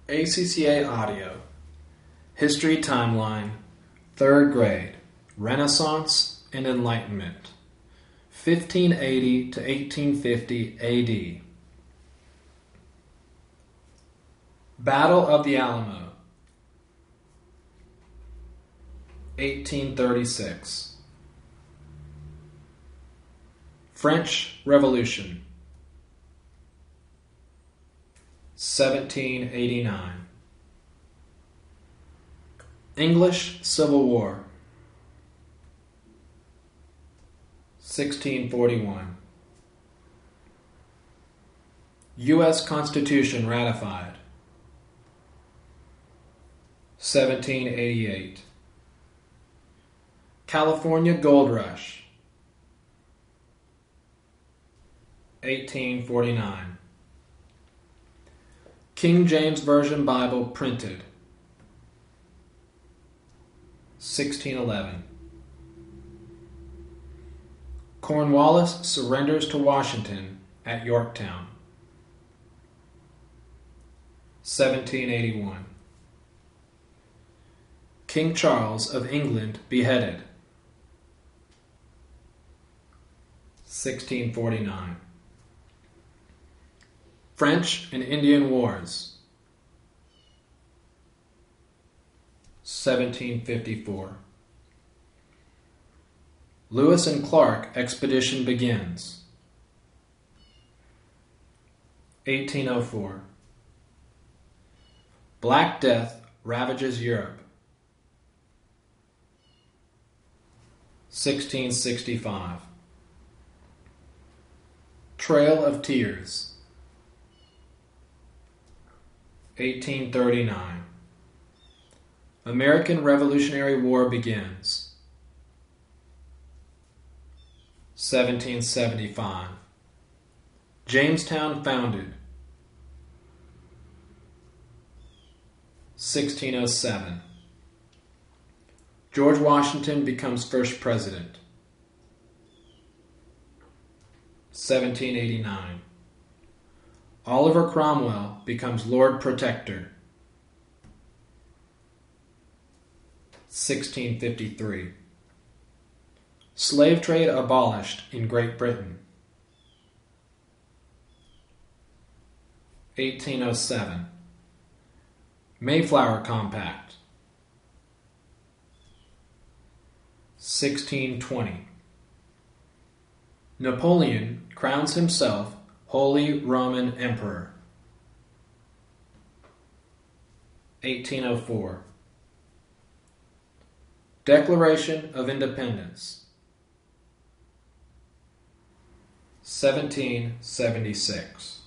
ACCA Audio, History Timeline, 3rd Grade, Renaissance and Enlightenment, 1580 to 1850 AD. Battle of the Alamo, 1836. French Revolution, 1789. English Civil War, 1641. U.S. Constitution ratified, 1788. California Gold Rush, 1849. King James Version Bible printed, 1611. Cornwallis surrenders to Washington at Yorktown, 1781. King Charles of England beheaded, 1649. French and Indian Wars, 1754. Lewis and Clark expedition begins, 1804. Black Death ravages Europe, 1665. Trail of Tears, 1839. American Revolutionary War begins, 1775. Jamestown founded, 1607. George Washington becomes first president, 1789. Oliver Cromwell becomes Lord Protector, 1653. Slave trade abolished in Great Britain, 1807. Mayflower Compact, 1620. Napoleon crowns himself Holy Roman Emperor, 1804. Declaration of Independence, 1776.